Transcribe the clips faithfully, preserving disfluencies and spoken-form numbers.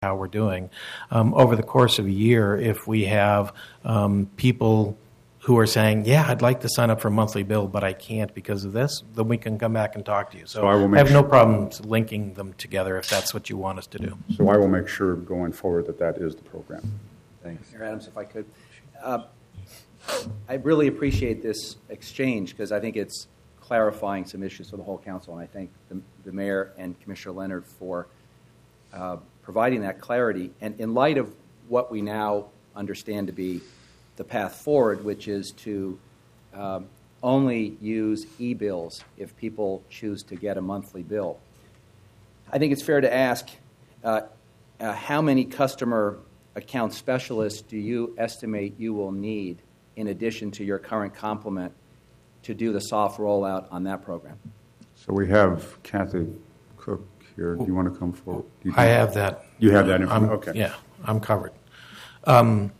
how we're doing. Um, over the course of a year, if we have um, people who are saying, yeah, I'd like to sign up for a monthly bill, but I can't because of this, then we can come back and talk to you. So, So I will I make have no sure- problem linking them together if that's what you want us to do. So I will make sure going forward that that is the program. Thanks. Mayor Adams, if I could. Uh, I really appreciate this exchange because I think it's clarifying some issues for the whole council, and I thank the, the mayor and Commissioner Leonard for uh, providing that clarity. And in light of what we now understand to be the path forward, which is to um, only use e-bills if people choose to get a monthly bill, I think it's fair to ask uh, uh, how many customer account specialists do you estimate you will need in addition to your current complement to do the soft rollout on that program? So we have Kathy Cook here. Do you want to come forward? Do you I have that. You have that I'm, information? Okay. Yeah, I'm covered. Um,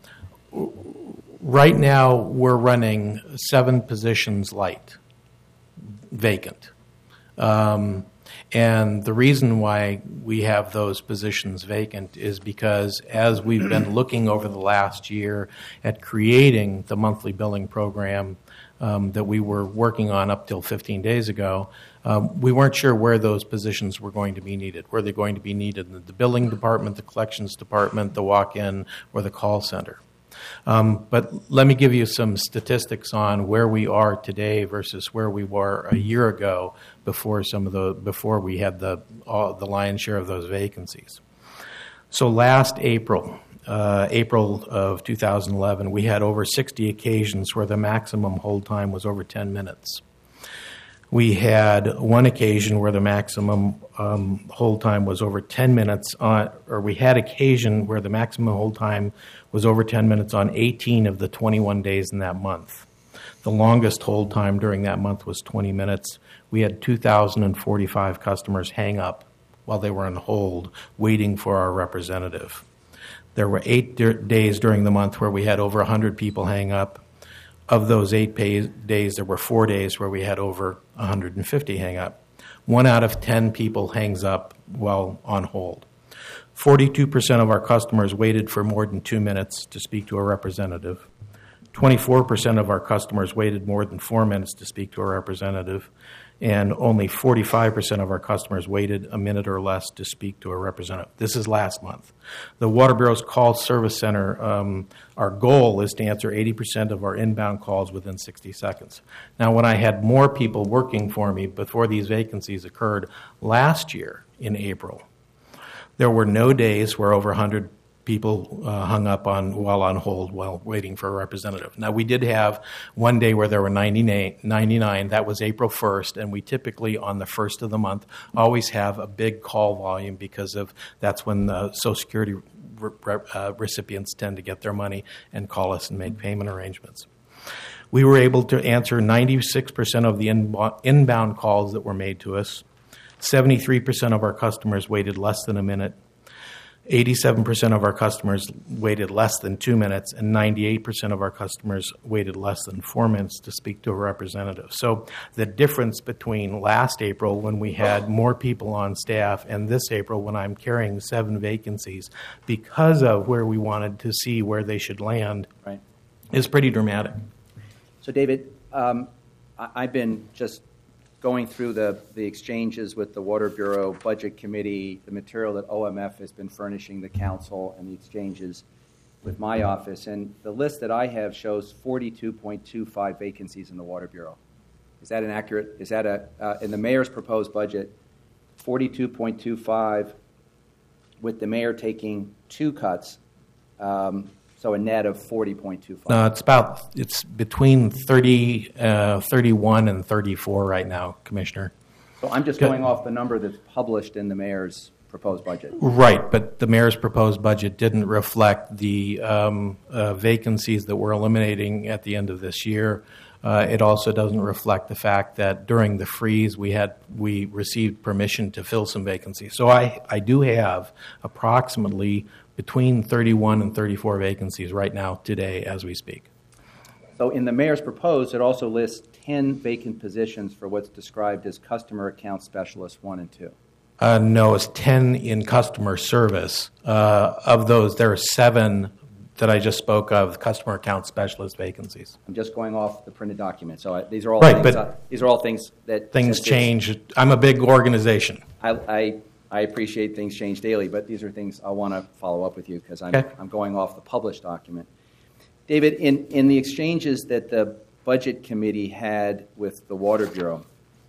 right now, we're running seven positions light, vacant. Um, and the reason why we have those positions vacant is because as we've been looking over the last year at creating the monthly billing program um, that we were working on up till fifteen days ago, um, we weren't sure where those positions were going to be needed. Were they going to be needed in the billing department, the collections department, the walk-in, or the call center? Um, but let me give you some statistics on where we are today versus where we were a year ago before some of the before we had the all, the lion's share of those vacancies. So last April, uh, April of two thousand eleven, we had over sixty occasions where the maximum hold time was over ten minutes. We had one occasion where the maximum um, hold time was over ten minutes on, or we had occasion where the maximum hold time was over ten minutes on eighteen of the twenty-one days in that month. The longest hold time during that month was twenty minutes. We had two thousand forty-five customers hang up while they were on hold waiting for our representative. There were eight d- days during the month where we had over one hundred people hang up. Of those eight pay- days, there were four days where we had over one hundred fifty hang up. One out of ten people hangs up while on hold. forty-two percent of our customers waited for more than two minutes to speak to a representative. twenty-four percent of our customers waited more than four minutes to speak to a representative. And only forty-five percent of our customers waited a minute or less to speak to a representative. This is last month. The Water Bureau's call service center, um, our goal is to answer eighty percent of our inbound calls within sixty seconds. Now, when I had more people working for me before these vacancies occurred last year in April, there were no days where over one hundred people uh, hung up on while on hold while waiting for a representative. Now, we did have one day where there were ninety-nine. That was April first, and we typically, on the first of the month, always have a big call volume because of that's when the Social Security re- uh, recipients tend to get their money and call us and make payment arrangements. We were able to answer ninety-six percent of the inbo- inbound calls that were made to us. seventy-three percent of our customers waited less than a minute. eighty-seven percent of our customers waited less than two minutes, and ninety-eight percent of our customers waited less than four minutes to speak to a representative. So the difference between last April, when we had more people on staff, and this April, when I'm carrying seven vacancies, because of where we wanted to see where they should land, Right. is pretty dramatic. So, David, um, I- I've been just going through the, the exchanges with the Water Bureau Budget Committee, the material that O M F has been furnishing the council, and the exchanges with my office. And the list that I have shows forty-two point two five vacancies in the Water Bureau. Is that an accurate, is that a, uh, in the mayor's proposed budget, forty-two point two five, with the mayor taking two cuts, um, so a net of forty point two five. No, it's about it's between thirty, uh, thirty-one and thirty-four right now, Commissioner. So I'm just going off the number that's published in the mayor's proposed budget. Right, but the mayor's proposed budget didn't reflect the um, uh, vacancies that we're eliminating at the end of this year. Uh, it also doesn't reflect the fact that during the freeze we had we received permission to fill some vacancies. So I, I do have approximately between thirty-one and thirty-four vacancies right now today as we speak. So in the mayor's proposed, it also lists ten vacant positions for what's described as customer account specialist one and two. Uh, no, it's ten in customer service. Uh, of those, there are seven that I just spoke of, customer account specialist vacancies. I'm just going off the printed document. So I, these are all Right, things, but uh, these are all things that Things since it's- change. I'm a big organization. I, I I appreciate things change daily, but these are things I want to follow up with you because I'm Okay. I'm going off the published document. David, in in the exchanges that the Budget Committee had with the Water Bureau,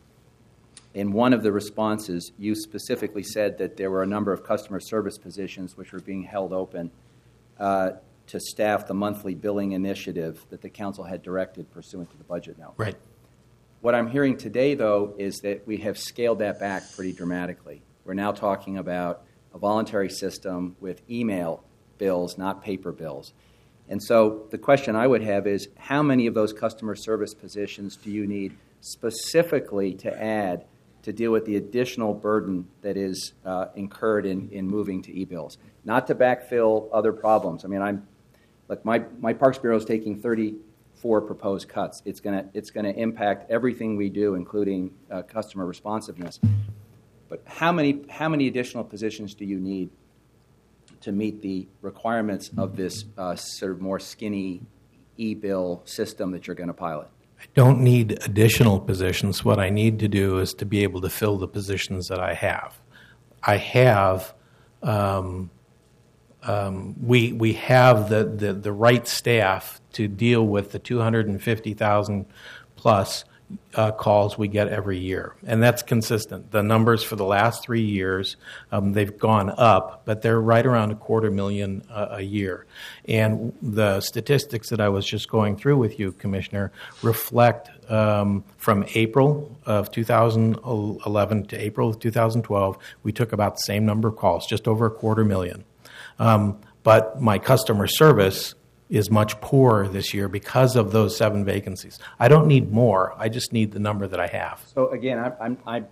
in one of the responses, you specifically said that there were a number of customer service positions which were being held open uh, to staff the monthly billing initiative that the council had directed pursuant to the budget note. Right. What I'm hearing today, though, is that we have scaled that back pretty dramatically. We're now talking about a voluntary system with email bills, not paper bills. And so the question I would have is, how many of those customer service positions do you need specifically to add to deal with the additional burden that is uh, incurred in, in moving to e-bills? Not to backfill other problems. I mean, I'm, look, my, my Parks Bureau is taking thirty-four proposed cuts. It's gonna it's gonna impact everything we do, including uh, customer responsiveness. But how many how many additional positions do you need to meet the requirements of this uh, sort of more skinny e-bill system that you're going to pilot? I don't need additional positions. What I need to do is to be able to fill the positions that I have. I have, um, um, we we have the, the, the right staff to deal with the two hundred fifty thousand plus uh, calls we get every year, and that's consistent. The numbers for the last three years, um, they've gone up, but they're right around a quarter million uh, a year. And the statistics that I was just going through with you, Commissioner, reflect um, from April of two thousand eleven to April of two thousand twelve, we took about the same number of calls, just over a quarter million. Um, but my customer service is much poorer this year because of those seven vacancies. I don't need more. I just need the number that I have. So again, I, I'm, I,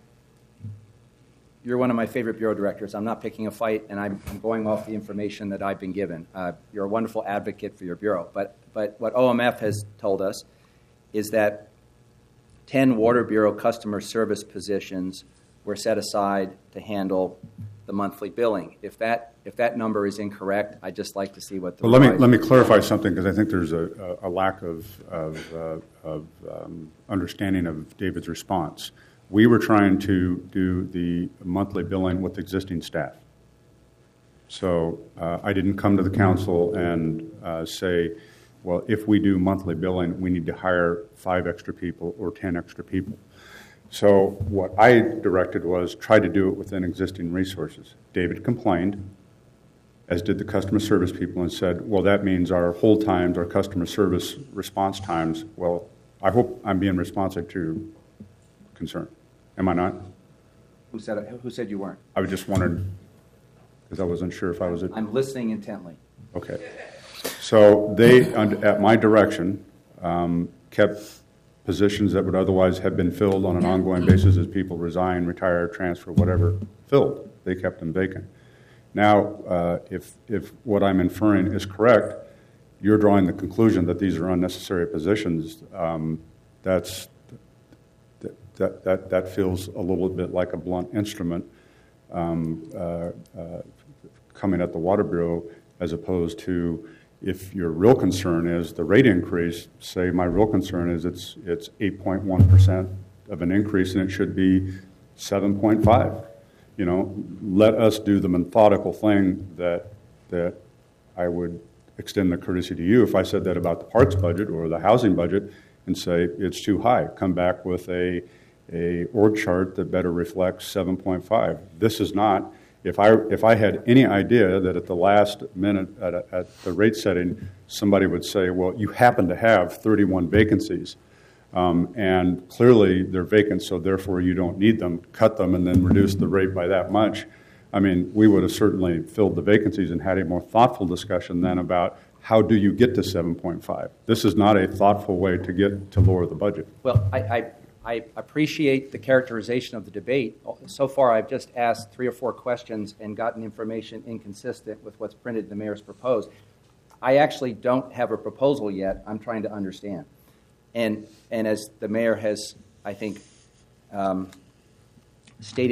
you're one of my favorite bureau directors. I'm not picking a fight, and I'm, I'm going off the information that I've been given. Uh, you're a wonderful advocate for your bureau. But, but what O M F has told us is that ten Water Bureau customer service positions were set aside to handle the monthly billing. If that if that number is incorrect, I'd just like to see what the Well, let me revised- let me clarify something because I think there's a, a, a lack of of, uh, of um, understanding of David's response. We were trying to do the monthly billing with existing staff. So uh, I didn't come to the council and uh, say, well, if we do monthly billing, we need to hire five extra people or ten extra people. So what I directed was try to do it within existing resources. David complained, as did the customer service people, and said, well, that means our hold times, our customer service response times. Well, I hope I'm being responsive to your concern. Am I not? Who said it? Who said you weren't? I was just wondering, because I wasn't sure if I was... I'm listening intently. Okay. So they, at my direction, um, kept positions that would otherwise have been filled on an ongoing basis as people resign, retire, transfer, whatever, filled. They kept them vacant. Now, uh, if if what I'm inferring is correct, you're drawing the conclusion that these are unnecessary positions. Um, that's that, that that that feels a little bit like a blunt instrument um, uh, uh, coming at the Water Bureau, as opposed to, if your real concern is the rate increase, say my real concern is it's it's eight point one percent of an increase and it should be seven point five. You know, let us do the methodical thing that that I would extend the courtesy to you if I said that about the parks budget or the housing budget and say it's too high. Come back with a a org chart that better reflects seven point five. This is not. If I if I had any idea that at the last minute at, a, at the rate setting, somebody would say, well, you happen to have thirty-one vacancies, um, and clearly they're vacant, so therefore you don't need them, cut them, and then reduce the rate by that much. I mean, we would have certainly filled the vacancies and had a more thoughtful discussion then about how do you get to seven point five. This is not a thoughtful way to get to lower the budget. Well, I, I, I appreciate the characterization of the debate. So far, I've just asked three or four questions and gotten information inconsistent with what's printed in the mayor's proposed. I actually don't have a proposal yet. I'm trying to understand. And, and as the mayor has, I think, um, stated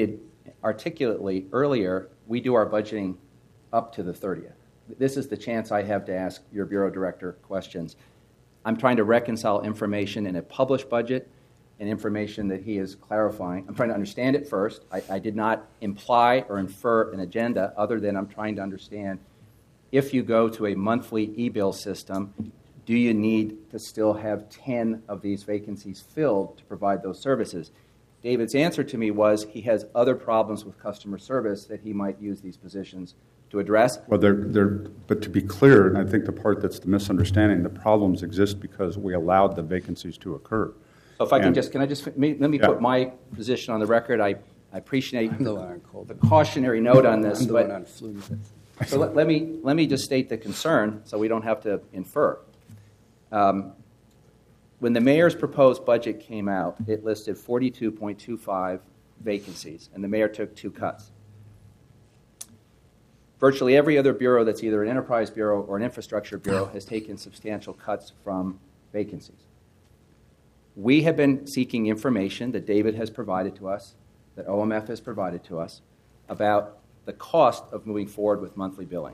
articulately earlier, we do our budgeting up to the thirtieth. This is the chance I have to ask your Bureau Director questions. I'm trying to reconcile information in a published budget and information that he is clarifying. I'm trying to understand it first. I, I did not imply or infer an agenda other than I'm trying to understand if you go to a monthly e-bill system, do you need to still have ten of these vacancies filled to provide those services? David's answer to me was he has other problems with customer service that he might use these positions to address. Well, they're, they're, but to be clear, and I think the part that's the misunderstanding, the problems exist because we allowed the vacancies to occur. So if I can and, just, can I just, let me yeah. put my position on the record. I, I appreciate I'm the one on cold. the cautionary note on this. I'm the but, one on flu. So let, let, me, let me just state the concern so we don't have to infer. Um, when the mayor's proposed budget came out, it listed forty-two point two five vacancies, and the mayor took two cuts. Virtually every other bureau that's either an enterprise bureau or an infrastructure bureau has taken substantial cuts from vacancies. We have been seeking information that David has provided to us, that O M F has provided to us, about the cost of moving forward with monthly billing.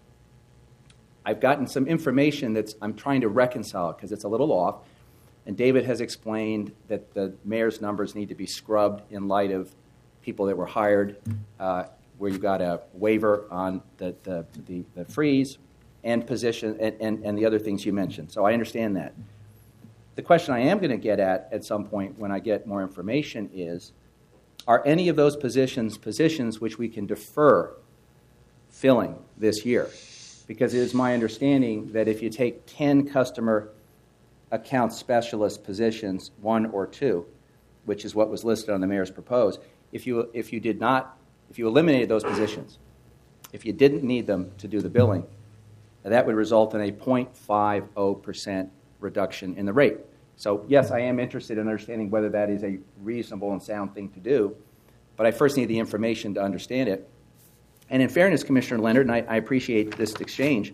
I've gotten some information that's I'm trying to reconcile because it's a little off, and David has explained that the mayor's numbers need to be scrubbed in light of people that were hired, uh, where you got a waiver on the, the, the, the freeze and position and, and, and the other things you mentioned. So I understand that. The question I am going to get at at some point when I get more information is, are any of those positions positions which we can defer filling this year? Because it is my understanding that if you take ten customer account specialist positions, one or two, which is what was listed on the mayor's proposed, if you if you did not, if you eliminated those positions, if you didn't need them to do the billing, that would result in a zero point five zero percent reduction in the rate. So yes, I am interested in understanding whether that is a reasonable and sound thing to do, but I first need the information to understand it. And in fairness, Commissioner Leonard, and I, I appreciate this exchange,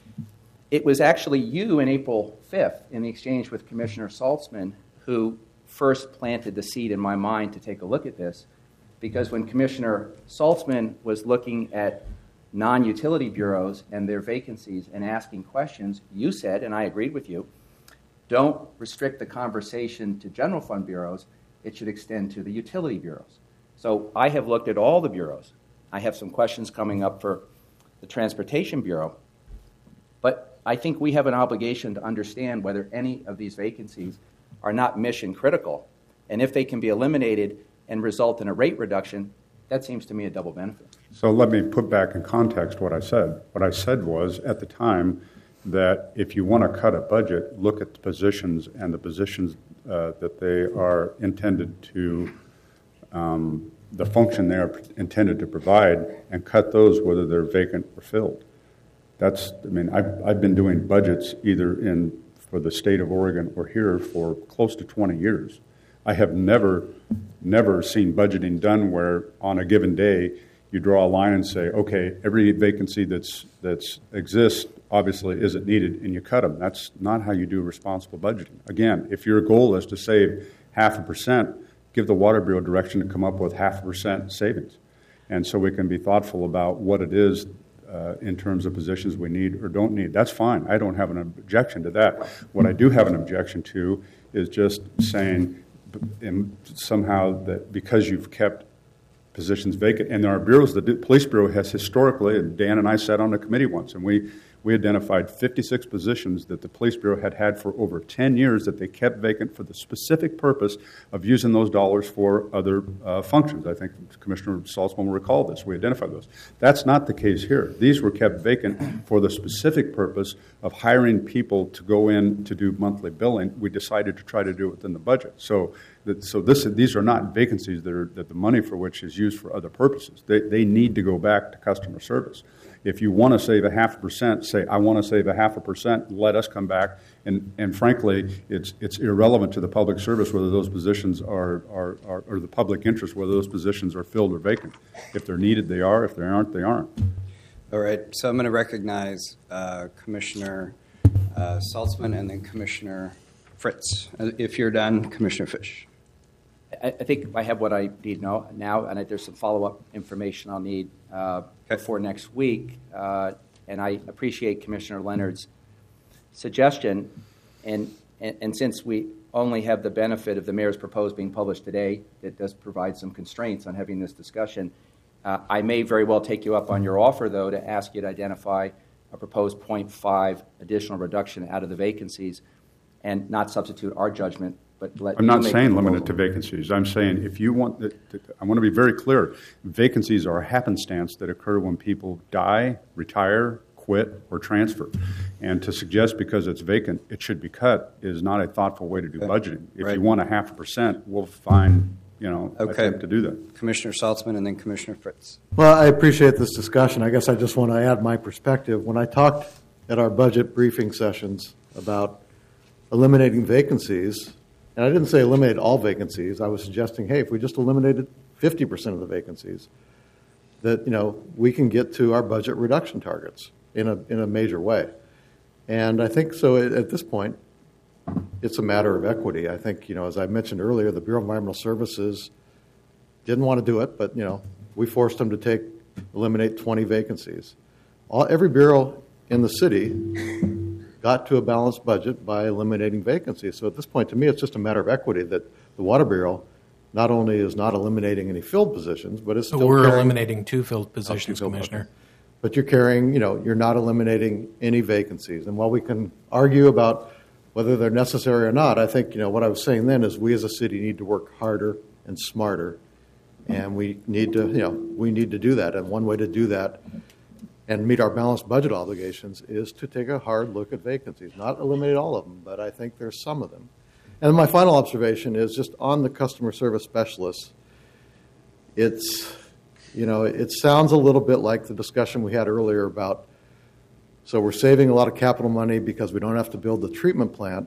it was actually you in April fifth in the exchange with Commissioner Saltzman who first planted the seed in my mind to take a look at this, because when Commissioner Saltzman was looking at non-utility bureaus and their vacancies and asking questions, you said, and I agreed with you, don't restrict the conversation to general fund bureaus. It should extend to the utility bureaus. So I have looked at all the bureaus. I have some questions coming up for the Transportation Bureau. But I think we have an obligation to understand whether any of these vacancies are not mission critical. And if they can be eliminated and result in a rate reduction, that seems to me a double benefit. So let me put back in context what I said. What I said was, at the time, that if you want to cut a budget, look at the positions and the positions uh, that they are intended to, um, the function they are intended to provide, and cut those whether they're vacant or filled. That's, I mean, I've, I've been doing budgets either in for the state of Oregon or here for close to twenty years. I have never, never seen budgeting done where on a given day you draw a line and say, okay, every vacancy that's that's exists obviously isn't needed, and you cut them. That's not how you do responsible budgeting. Again, if your goal is to save half a percent, give the Water Bureau direction to come up with half a percent savings. And so we can be thoughtful about what it is uh, in terms of positions we need or don't need. That's fine. I don't have an objection to that. What I do have an objection to is just saying in somehow that because you've kept positions vacant, and there are bureaus, the Police Bureau has historically, and Dan and I sat on a committee once, and we We identified fifty-six positions that the Police Bureau had had for over ten years that they kept vacant for the specific purpose of using those dollars for other uh, functions. I think Commissioner Saltzman will recall this. We identified those. That's not the case here. These were kept vacant for the specific purpose of hiring people to go in to do monthly billing. We decided to try to do it within the budget. So that, so this, these are not vacancies that, are, that the money for which is used for other purposes. They, they need to go back to customer service. If you want to save a half a percent, say, I want to save a half a percent, let us come back. And, and frankly, it's it's irrelevant to the public service whether those positions are, are, are, or the public interest, whether those positions are filled or vacant. If they're needed, they are. If they aren't, they aren't. All right. So I'm going to recognize uh, Commissioner uh, Saltzman and then Commissioner Fritz. If you're done, Commissioner Fish. I, I think I have what I need now, now and I, there's some follow-up information I'll need uh, before next week. Uh, and I appreciate Commissioner Leonard's suggestion. And, and, and since we only have the benefit of the mayor's proposed being published today, it does provide some constraints on having this discussion. Uh, I may very well take you up on your offer, though, to ask you to identify a proposed zero point five additional reduction out of the vacancies and not substitute our judgment, but let I'm you not make saying the limit it proposal. to vacancies. I'm saying if you want, the, the, I want to be very clear. Vacancies are a happenstance that occur when people die, retire, quit, or transfer. And to suggest because it's vacant, it should be cut is not a thoughtful way to do budgeting. If Right. you want a half a percent, we'll find, you know, Okay. attempt to do that. Commissioner Saltzman and then Commissioner Fritz. Well, I appreciate this discussion. I guess I just want to add my perspective. When I talked at our budget briefing sessions about eliminating vacancies, and I didn't say eliminate all vacancies, I was suggesting, hey, if we just eliminated fifty percent of the vacancies, that, you know, we can get to our budget reduction targets in a in a major way. And I think so at, at this point, it's a matter of equity. I think, you know, as I mentioned earlier, the Bureau of Environmental Services didn't want to do it, but, you know, we forced them to take, eliminate twenty vacancies. All, every bureau in the city got to a balanced budget by eliminating vacancies. So at this point, to me, it's just a matter of equity that the Water Bureau not only is not eliminating any filled positions, but is But still we're carrying, eliminating two filled Oh, positions, two filled, Commissioner. okay. But you're carrying, you know, you're not eliminating any vacancies. And while we can argue about whether they're necessary or not, I think, you know, what I was saying then is we as a city need to work harder and smarter. And we need to, you know, we need to do that. And one way to do that and meet our balanced budget obligations is to take a hard look at vacancies. Not eliminate all of them, but I think there's some of them. And my final observation is just on the customer service specialists, it's, you know, it sounds a little bit like the discussion we had earlier about, so we're saving a lot of capital money because we don't have to build the treatment plant,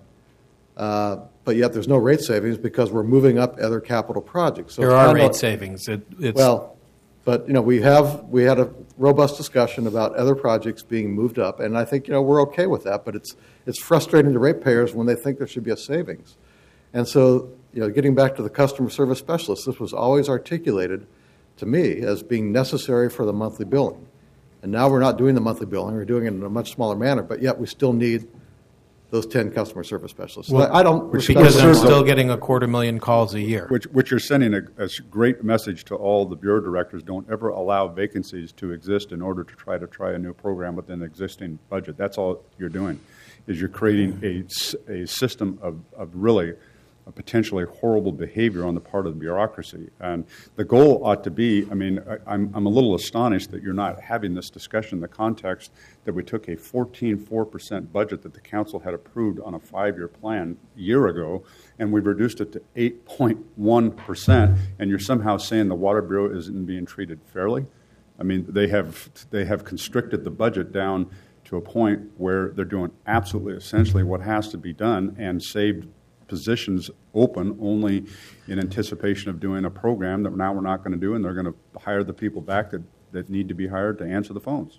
uh, but yet there's no rate savings because we're moving up other capital projects. So There it's are kind of- rate savings. It, it's, Well, but, you know, we have, we had a robust discussion about other projects being moved up, and I think, you know, we're okay with that, but it's, it's frustrating to ratepayers when they think there should be a savings. And so, you know, getting back to the customer service specialist, this was always articulated to me as being necessary for the monthly billing. And now we're not doing the monthly billing, we're doing it in a much smaller manner, but yet we still need those ten customer service specialists. So Well, I don't respect because I'm that. still getting a quarter million calls a year. Which, which you're sending a, a great message to all the bureau directors. Don't ever allow vacancies to exist in order to try to try a new program within the existing budget. That's all you're doing, is you're creating a, s- a system of, of really a potentially horrible behavior on the part of the bureaucracy. And the goal ought to be, I mean, I, I'm, I'm a little astonished that you're not having this discussion in the context that we took a fourteen point four percent budget that the council had approved on a five-year plan a year ago, and we've reduced it to eight point one percent, and you're somehow saying the Water Bureau isn't being treated fairly? I mean, they have, they have constricted the budget down to a point where they're doing absolutely essentially what has to be done and saved positions open only in anticipation of doing a program that now we're not going to do, and they're going to hire the people back that, that need to be hired to answer the phones.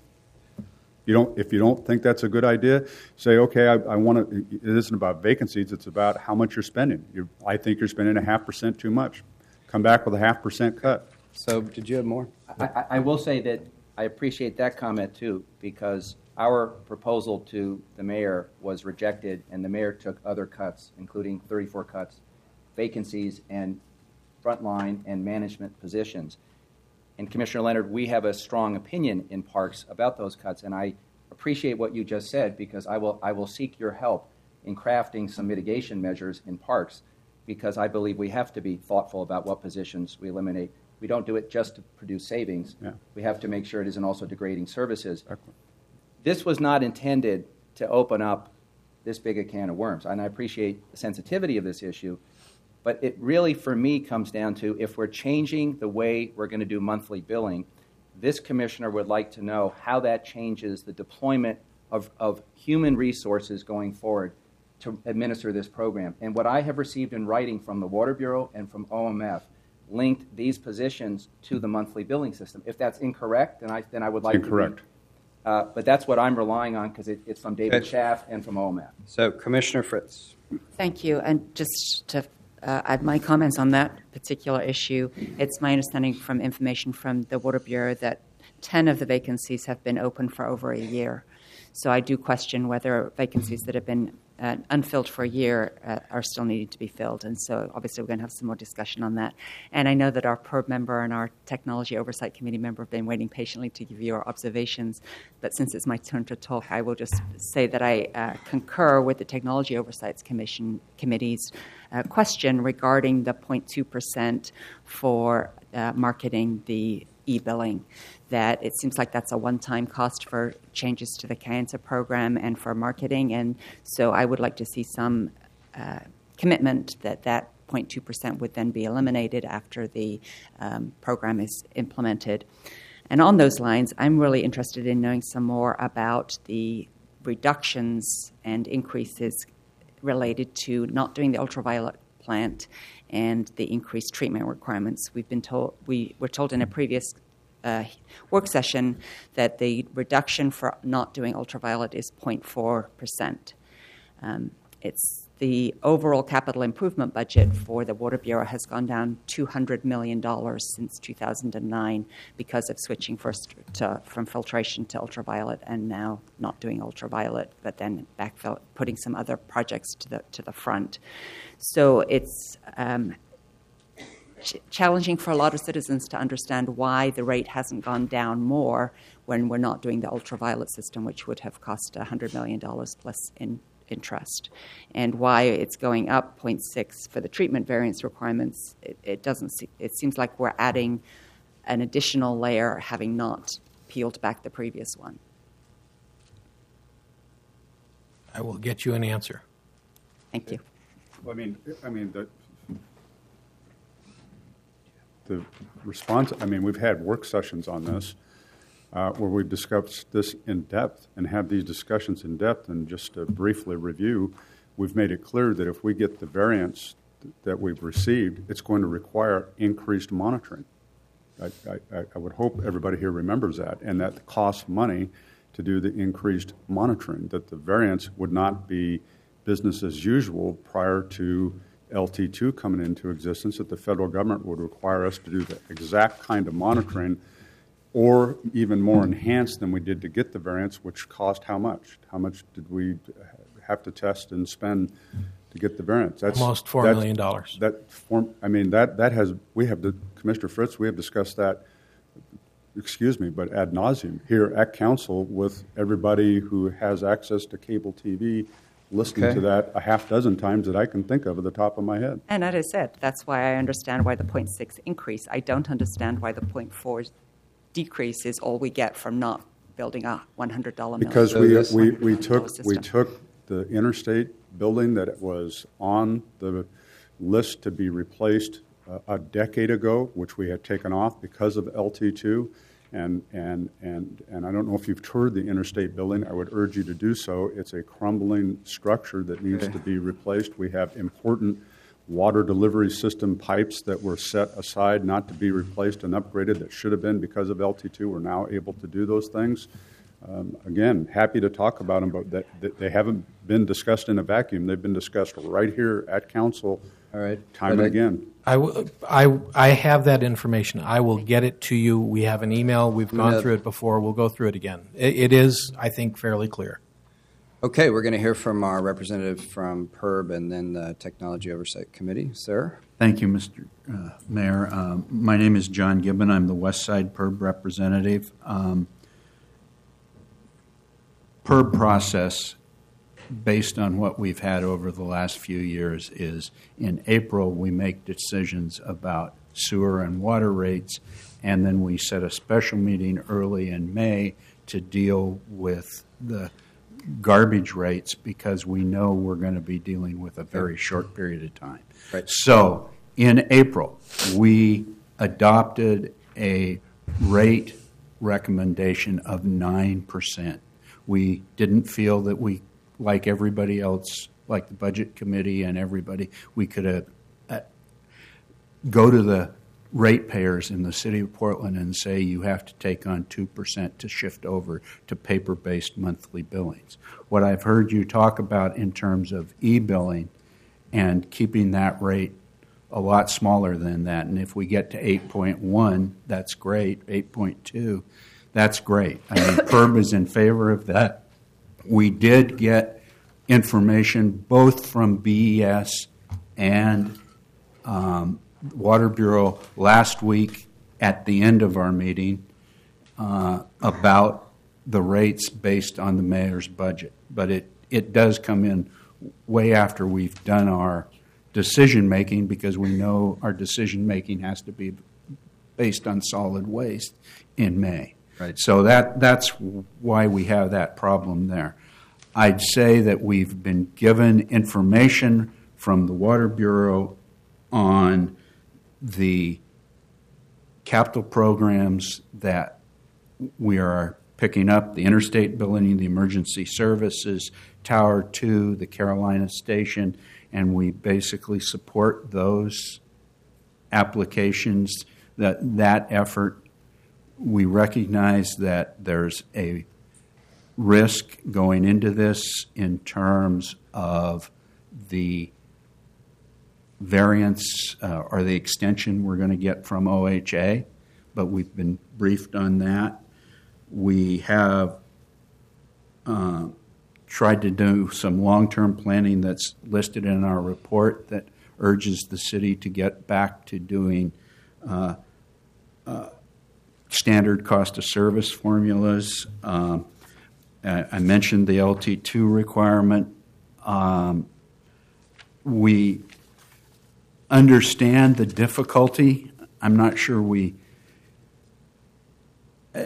You don't, if you don't think that's a good idea, say, okay, I, I want to. It isn't about vacancies; it's about how much you're spending. You're, I think you're spending a half percent too much. Come back with a half percent cut. So did you have more? I, I, I will say that I appreciate that comment too, because our proposal to the mayor was rejected, and the mayor took other cuts, including thirty-four cuts, vacancies, and frontline and management positions. And Commissioner Leonard, we have a strong opinion in Parks about those cuts, and I appreciate what you just said, because I will I will seek your help in crafting some mitigation measures in Parks, because I believe we have to be thoughtful about what positions we eliminate. We don't do it just to produce savings. Yeah. We have to make sure it isn't also degrading services. Exactly. This was not intended to open up this big a can of worms, and I appreciate the sensitivity of this issue, but it really, for me, comes down to if we're changing the way we're going to do monthly billing, this commissioner would like to know how that changes the deployment of, of human resources going forward to administer this program. And what I have received in writing from the Water Bureau and from O M F linked these positions to the monthly billing system. If that's incorrect, then I, then I would like Incorrect. to be... Uh, but that's what I'm relying on, because it, it's from David Okay. Schaff and from O M F. So Commissioner Fritz. Thank you. And just to uh, I have my comments on that particular issue. It's my understanding from information from the Water Bureau that ten of the vacancies have been open for over a year. So I do question whether vacancies that have been uh, unfilled for a year uh, are still needing to be filled. And so obviously we're going to have some more discussion on that. And I know that our P E R B member and our Technology Oversight Committee member have been waiting patiently to give you our observations. But since it's my turn to talk, I will just say that I uh, concur with the Technology Oversight Commission Committee's uh, question regarding the zero point two percent for uh, marketing the e-billing, that it seems like that's a one-time cost for changes to the CAINTA program and for marketing. And so I would like to see some uh, commitment that that zero point two percent would then be eliminated after the um, program is implemented. And on those lines, I'm really interested in knowing some more about the reductions and increases related to not doing the ultraviolet plant and the increased treatment requirements. We've been told, we were told in a previous uh, work session that the reduction for not doing ultraviolet is zero point four percent. Um, it's the overall capital improvement budget for the Water Bureau has gone down two hundred million dollars since two thousand nine because of switching first to, from filtration to ultraviolet and now not doing ultraviolet, but then backfill, putting some other projects to the to the front. So it's um, ch- challenging for a lot of citizens to understand why the rate hasn't gone down more when we're not doing the ultraviolet system, which would have cost one hundred million dollars plus in interest, and why it's going up zero point six for the treatment variance requirements. It, it doesn't. See, it seems like we're adding an additional layer, having not peeled back the previous one. I will get you an answer. Thank you. I mean, I mean the the response. I mean, we've had work sessions on this. Uh, where we've discussed this in depth and had these discussions in depth. And just to briefly review, we've made it clear that if we get the variance th- that we've received, it's going to require increased monitoring. I, I, I would hope everybody here remembers that, and that costs money to do the increased monitoring, that the variance would not be business as usual prior to L T two coming into existence, that the federal government would require us to do the exact kind of monitoring or even more enhanced than we did to get the variance, which cost how much? How much did we have to test and spend to get the variance? That's almost four million dollars. That form, I mean, that that has we have the Commissioner Fritz. We have discussed that. Excuse me, but ad nauseum here at council with everybody who has access to cable T V, listening Okay. to that a half dozen times that I can think of at the top of my head. And as I said, that's why I understand why the zero point six increase. I don't understand why the zero point four decrease is all we get from not building a one hundred dollars million. Because So we, this- we, we took system. we took the interstate building that was on the list to be replaced uh, a decade ago, which we had taken off because of L T two, and and and and I don't know if you've toured the interstate building. I would urge you to do so. It's a crumbling structure that needs Okay. to be replaced. We have important water delivery system pipes that were set aside not to be replaced and upgraded that should have been because of L T two. We're now able to do those things. Um, again, happy to talk about them, but that, that they haven't been discussed in a vacuum. They've been discussed right here at council All right. time and But I- again. I, w- I, I have that information. I will get it to you. We have an email. We've gone Yeah. through it before. We'll go through it again. It, it is, I think, fairly clear. Okay, we're going to hear from our representative from P E R B and then the Technology Oversight Committee. Sir? Thank you, Mister Uh, Mayor. Um, my name is John Gibbon. I'm the West Side P E R B representative. Um, P E R B process, based on what we've had over the last few years, is in April we make decisions about sewer and water rates, and then we set a special meeting early in May to deal with the garbage rates because we know we're going to be dealing with a very short period of time. Right. So in April, we adopted a rate recommendation of nine percent. We didn't feel that we, like everybody else, like the Budget Committee and everybody, we could have uh, go to the ratepayers in the city of Portland and say you have to take on two percent to shift over to paper-based monthly billings. What I've heard you talk about in terms of e-billing and keeping that rate a lot smaller than that. And if we get to eight point one, that's great. eight point two, that's great. I mean, P E R B is in favor of that. We did get information both from B E S and um, Water Bureau last week at the end of our meeting uh, about the rates based on the mayor's budget. But it, it does come in way after we've done our decision-making, because we know our decision-making has to be based on solid waste in May. Right. So that that's why we have that problem there. I'd say that we've been given information from the Water Bureau on the capital programs that we are picking up, the interstate building, the emergency services, Tower two, the Carolina Station, and we basically support those applications, that that effort. We recognize that there's a risk going into this in terms of the variance uh, or the extension we're going to get from O H A, but we've been briefed on that. We have uh, tried to do some long-term planning that's listed in our report that urges the city to get back to doing uh, uh, standard cost of service formulas. Um, I mentioned the L T two requirement. Um, we understand the difficulty. I'm not sure we, uh,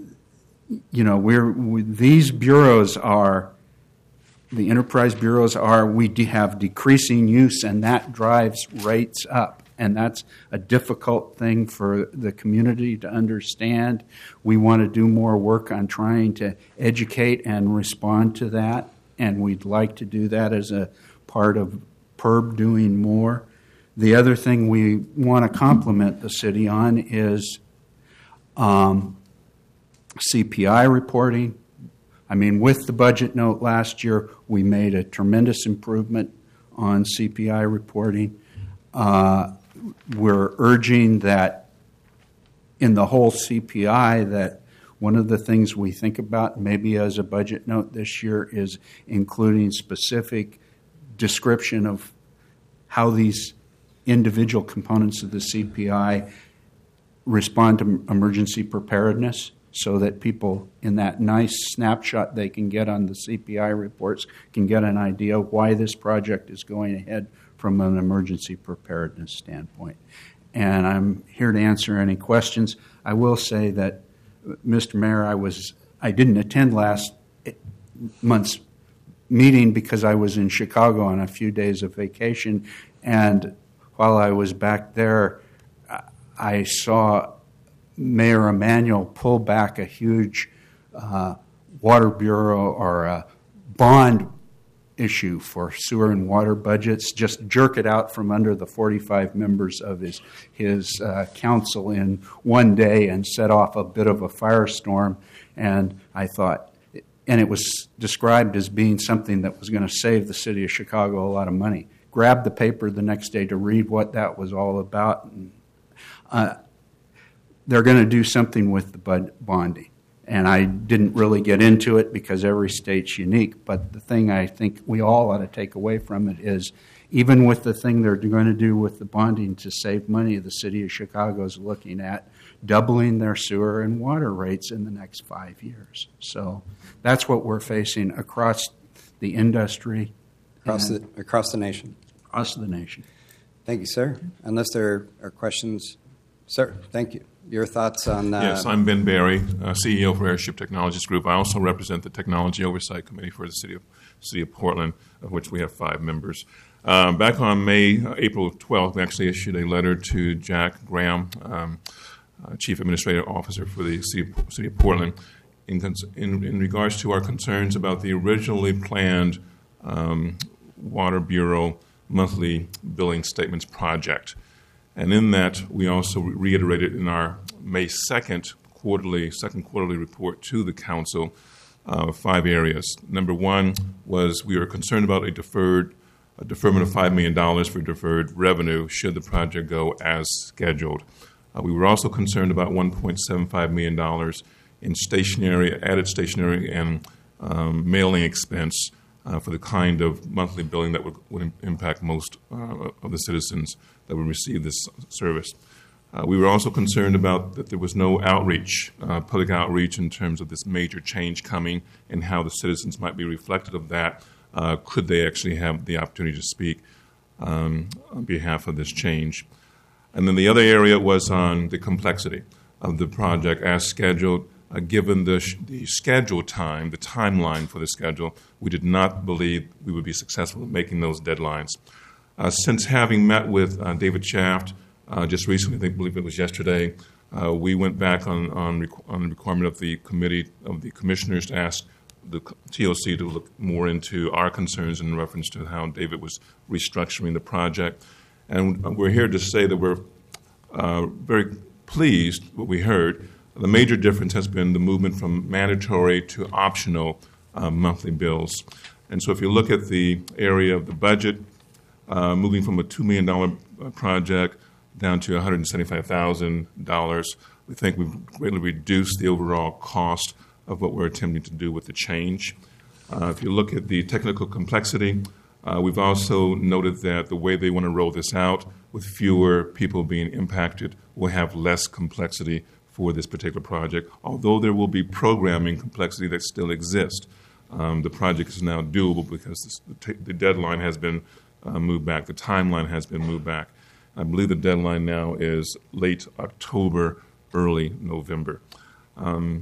you know, we're we, these bureaus are, the enterprise bureaus are, we de- have decreasing use, and that drives rates up. And that's a difficult thing for the community to understand. We want to do more work on trying to educate and respond to that, and we'd like to do that as a part of P E R B doing more. The other thing we want to compliment the city on is um, C P I reporting. I mean, with the budget note last year, we made a tremendous improvement on C P I reporting. Uh, We're urging that in the whole C P I, that one of the things we think about, maybe as a budget note this year, is including specific description of how these individual components of the C P I respond to emergency preparedness, so that people in that nice snapshot they can get on the C P I reports can get an idea of why this project is going ahead from an emergency preparedness standpoint. And I'm here to answer any questions. I will say that, Mister Mayor, I was I didn't attend last month's meeting because I was in Chicago on a few days of vacation, and while I was back there, I saw Mayor Emanuel pull back a huge uh, Water Bureau or a bond issue for sewer and water budgets, just jerk it out from under the forty-five members of his his uh, council in one day and set off a bit of a firestorm. And I thought, and it was described as being something that was going to save the city of Chicago a lot of money. Grabbed the paper the next day to read what that was all about. And, uh, they're going to do something with the bud- bonding. And I didn't really get into it because every state's unique. But the thing I think we all ought to take away from it is, even with the thing they're going to do with the bonding to save money, the city of Chicago is looking at doubling their sewer and water rates in the next five years. So that's what we're facing across the industry. Across the, across the nation. Across the nation. Thank you, sir. Unless there are questions. Sir, thank you. Your thoughts on... Uh, yes, I'm Ben Barry, uh, C E O for Airship Technologies Group. I also represent the Technology Oversight Committee for the City of City of Portland, of which we have five members. Um, back on May, uh, April twelfth, we actually issued a letter to Jack Graham, um, uh, Chief Administrative Officer for the City of, City of Portland, in, in, in regards to our concerns about the originally planned um, Water Bureau monthly billing statements project. And in that, we also reiterated in our May second quarterly, second quarterly report to the council uh, five areas. Number one was we were concerned about a deferred a deferment of five million dollars for deferred revenue should the project go as scheduled. Uh, we were also concerned about one point seven five million dollars in stationary, added stationary and um, mailing expense uh, for the kind of monthly billing that would, would impact most uh, of the citizens that would receive this service. Uh, we were also concerned about that there was no outreach, uh, public outreach in terms of this major change coming and how the citizens might be reflected of that. Uh, could they actually have the opportunity to speak um, on behalf of this change? And then the other area was on the complexity of the project as scheduled. Uh, given the, sh- the schedule time, the timeline for the schedule, we did not believe we would be successful in making those deadlines. Uh, since having met with uh, David Shaft uh, just recently, I believe it was yesterday, uh, we went back on, on, requ- on the requirement of the committee, of the commissioners to ask the T O C to look more into our concerns in reference to how David was restructuring the project. And we're here to say that we're uh, very pleased what we heard. The major difference has been the movement from mandatory to optional uh, monthly bills. And so if you look at the area of the budget, uh, moving from a two million dollars project down to one hundred seventy-five thousand dollars, we think we've greatly reduced the overall cost of what we're attempting to do with the change. Uh, if you look at the technical complexity, uh, we've also noted that the way they want to roll this out, with fewer people being impacted, will have less complexity for this particular project, although there will be programming complexity that still exists. Um, the project is now doable because this, the, t- the deadline has been uh, moved back. The timeline has been moved back. I believe the deadline now is late October, early November. Um,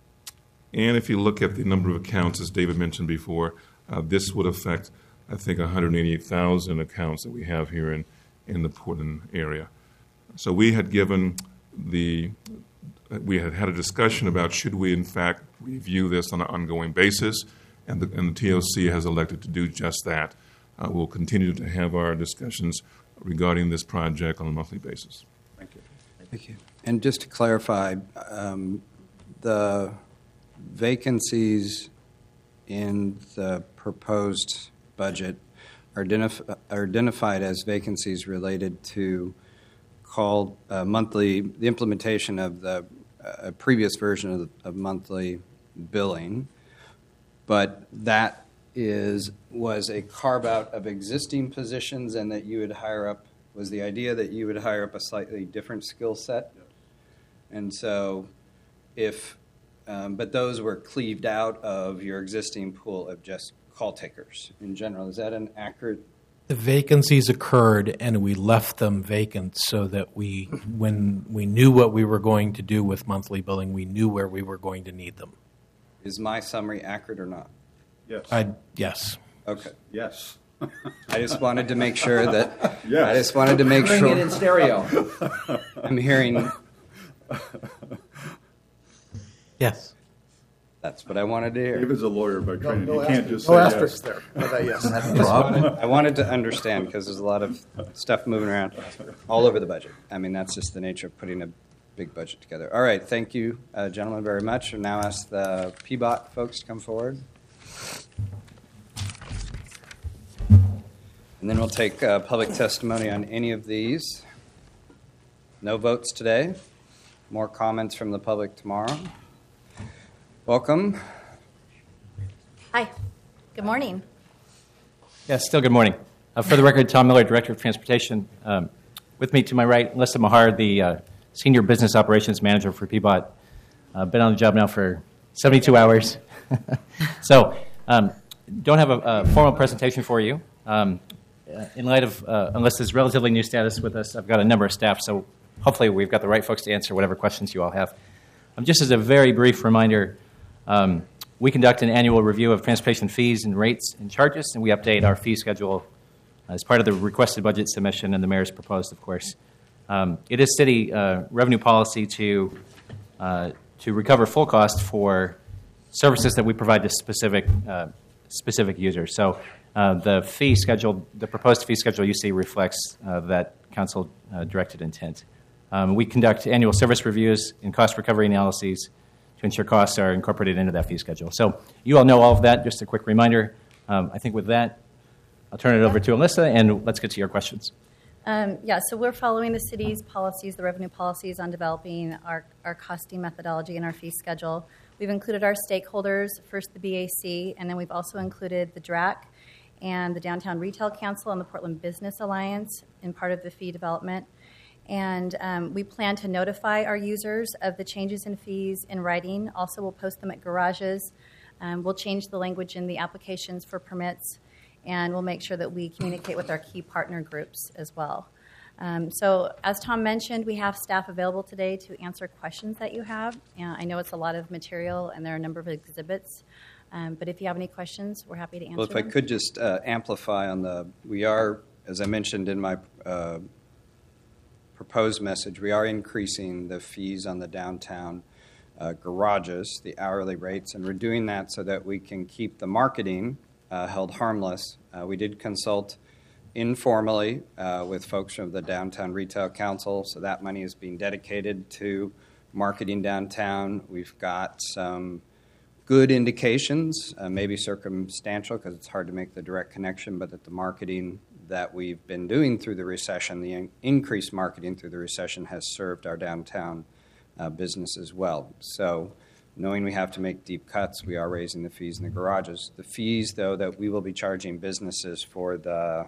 and if you look at the number of accounts, as David mentioned before, uh, this would affect, I think, one hundred eighty-eight thousand accounts that we have here in, in the Portland area. So we had given the We had had a discussion about should we, in fact, review this on an ongoing basis, and the, and the T O C has elected to do just that. Uh, we'll continue to have our discussions regarding this project on a monthly basis. Thank you. Thank you. And just to clarify, um, the vacancies in the proposed budget are, identif- are identified as vacancies related to called uh, monthly, the implementation of the uh, previous version of, of monthly billing, but that is was a carve out of existing positions, and that you would hire up was the idea that you would hire up a slightly different skill set, and so if um, but those were cleaved out of your existing pool of just call takers in general. Is that an accurate? The vacancies occurred, and we left them vacant so that we, when we knew what we were going to do with monthly billing, we knew where we were going to need them. Is my summary accurate or not? Yes. I, yes. Okay. Yes. I just wanted to make sure that. Yes. I just wanted to make Bring sure. it in stereo. I'm hearing. Yes. That's what I wanted to hear. David's a lawyer by training. no He can't just No say asterisk yes. there. How about yes? I wanted to understand because there's a lot of stuff moving around all over the budget. I mean, that's just the nature of putting a big budget together. All right, thank you, uh, gentlemen, very much. And now ask the P B O T folks to come forward. And then we'll take uh, public testimony on any of these. No votes today. More comments from the public tomorrow. Welcome. Hi. Good morning. Yes, still good morning. Uh, for the record, Tom Miller, Director of Transportation. Um, with me to my right, Melissa Mahar, the uh, Senior Business Operations Manager for P B O T. Uh, been on the job now for seventy-two hours. so, um, don't have a, a formal presentation for you. Um, uh, in light of, uh, unless there's relatively new status with us, I've got a number of staff, so hopefully we've got the right folks to answer whatever questions you all have. Um, just as a very brief reminder, Um, we conduct an annual review of transportation fees and rates and charges, and we update our fee schedule as part of the requested budget submission, and the mayor's proposed, of course. Um, it is city uh, revenue policy to uh, to recover full cost for services that we provide to specific uh, specific users. So uh, the fee schedule, the proposed fee schedule you see reflects uh, that council uh, directed intent. Um, we conduct annual service reviews and cost recovery analyses to ensure costs are incorporated into that fee schedule. So you all know all of that. Just a quick reminder. Um, I think with that, I'll turn it over to Alyssa, and let's get to your questions. Um, yeah, so we're following the city's policies, the revenue policies on developing our, our costing methodology and our fee schedule. We've included our stakeholders, first the B A C, and then we've also included the D R A C and the Downtown Retail Council and the Portland Business Alliance in part of the fee development. And um, we plan to notify our users of the changes in fees in writing. Also, we'll post them at garages. Um, we'll change the language in the applications for permits, and we'll make sure that we communicate with our key partner groups as well. Um, so as Tom mentioned, we have staff available today to answer questions that you have. Uh, I know it's a lot of material, and there are a number of exhibits. Um, but if you have any questions, we're happy to answer Well, if them. I could just uh, amplify on the, we are, as I mentioned in my uh, proposed message, we are increasing the fees on the downtown uh, garages, the hourly rates, and we're doing that so that we can keep the marketing uh, held harmless. Uh, we did consult informally uh, with folks from the Downtown Retail Council, so that money is being dedicated to marketing downtown. We've got some good indications, uh, maybe circumstantial because it's hard to make the direct connection, but that the marketing that we've been doing through the recession, the in- increased marketing through the recession has served our downtown uh, business as well. So knowing we have to make deep cuts, we are raising the fees in the garages. The fees, though, that we will be charging businesses for the,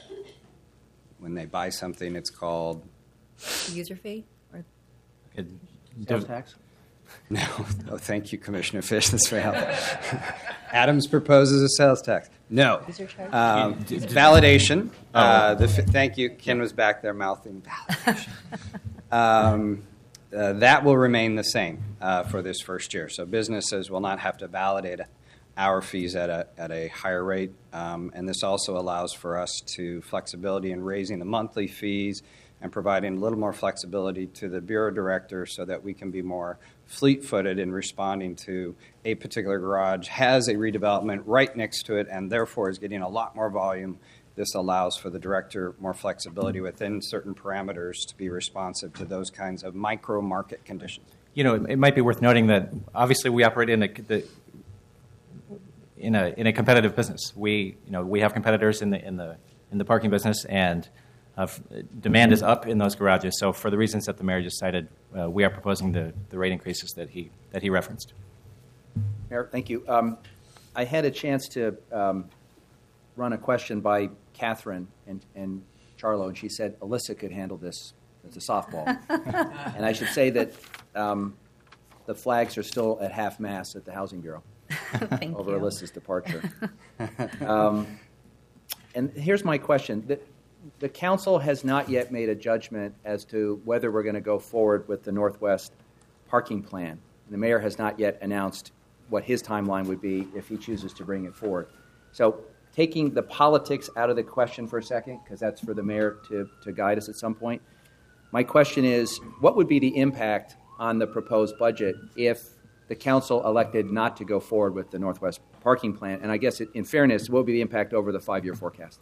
when they buy something, it's called User fee? Or Sales tax? No. Oh, thank you, Commissioner Fish. That's very helpful. Adams proposes a sales tax. No. User charge? Um, validation. Uh, the, thank you. Ken was back there mouthing validation. um, uh, that will remain the same uh, for this first year. So businesses will not have to validate our fees at a, at a higher rate. Um, and this also allows for us to flexibility in raising the monthly fees and providing a little more flexibility to the bureau director so that we can be more fleet-footed in responding to a particular garage has a redevelopment right next to it and therefore is getting a lot more volume. This allows for the director more flexibility within certain parameters to be responsive to those kinds of micro-market conditions. You know, it, it might be worth noting that obviously we operate in a the, in a in a competitive business. We you know we have competitors in the in the in the parking business, and Uh, demand is up in those garages. So for the reasons that the mayor just cited, uh, we are proposing the, the rate increases that he that he referenced. Mayor, thank you. Um, I had a chance to um, run a question by Catherine and, and Charlo, and she said Alyssa could handle this as a softball. And I should say that um, the flags are still at half-mast at the Housing Bureau Thank over you. Alyssa's departure. um, and here's my question. The, the council has not yet made a judgment as to whether we're going to go forward with the Northwest parking plan. The mayor has not yet announced what his timeline would be if he chooses to bring it forward. So taking the politics out of the question for a second, because that's for the mayor to, to guide us at some point, my question is, what would be the impact on the proposed budget if the council elected not to go forward with the Northwest parking plan? And I guess, in fairness, what would be the impact over the five-year forecast?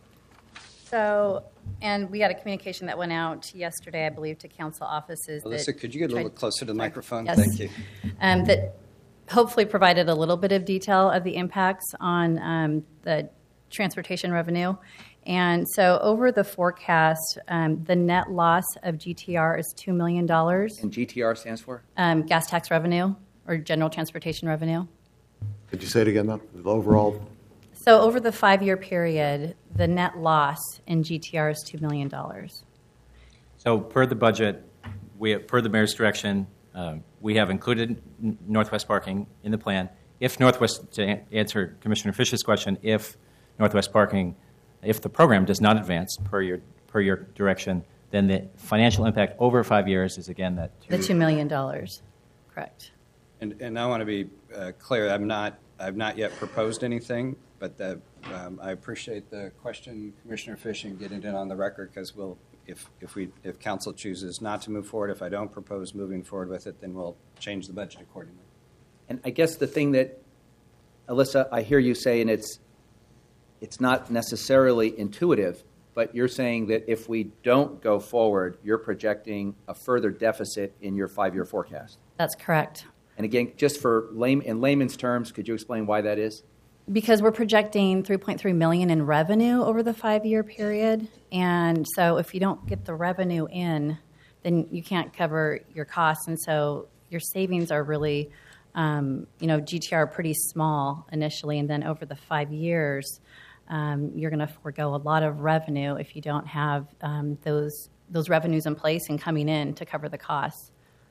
So, and we got a communication that went out yesterday, I believe, to council offices. Alyssa, that could you get a little tried- closer to the sorry. microphone? Yes. Thank you. Um, that hopefully provided a little bit of detail of the impacts on um, the transportation revenue. And so over the forecast, um, the net loss of G T R is two million dollars. And G T R stands for? Um, gas tax revenue, or general transportation revenue. Could you say it again, though? The overall, So over the five-year period, the net loss in G T R is two million dollars. So per the budget, we per the mayor's direction, um, we have included N- Northwest parking in the plan. If Northwest, to a- answer Commissioner Fish's question, if Northwest parking, if the program does not advance per your per your direction, then the financial impact over five years is again that two. The two million dollars, correct. And, and I want to be uh, clear. I'm not. I've not yet proposed anything, but the, um, I appreciate the question, Commissioner Fish, and getting it on the record because we'll, if if we if council chooses not to move forward, if I don't propose moving forward with it, then we'll change the budget accordingly. And I guess the thing that, Alyssa, I hear you saying it's it's not necessarily intuitive, but you're saying that if we don't go forward, you're projecting a further deficit in your five-year forecast. That's correct. And again, just for lame, in layman's terms, could you explain why that is? because we're projecting three point three million dollars in revenue over the five-year period, and so if you don't get the revenue in, then you can't cover your costs, and so your savings are really, um, you know, G T R pretty small initially, and then over the five years, um, you're going to forego a lot of revenue if you don't have um, those those revenues in place and coming in to cover the costs.